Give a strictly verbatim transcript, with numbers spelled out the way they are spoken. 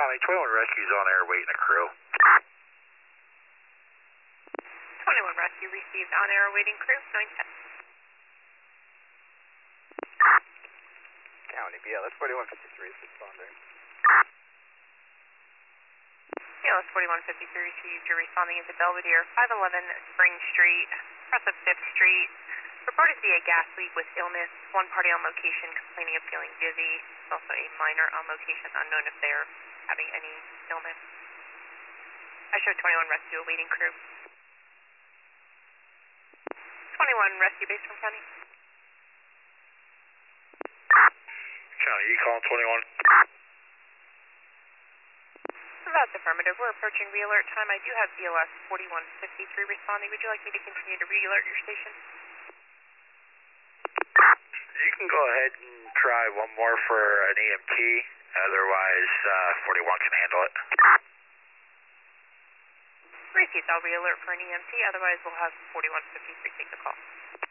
County, twenty-one Rescue's on air waiting a crew. twenty-one Rescue received on air waiting crew, nine ten. County, B L S forty-one fifty-three is responding. B L S forty-one fifty-three received, you're responding into Belvedere, five eleven Spring Street, across of fifth Street. Reported to be a gas leak with illness. One party on location complaining of feeling dizzy. There's also a minor on location, unknown if they're having any illness. I show twenty-one Rescue awaiting crew. twenty-one Rescue base from County. County, you calling twenty-one? That's affirmative. We're approaching re-alert time. I do have B L S forty-one fifty-three responding. Would you like me to continue to re-alert your station? You can go ahead and try one more for an E M T. Otherwise, uh, forty-one can handle it. Received. I'll re-alert for an E M T. Otherwise, we'll have forty-one fifty-three take the call.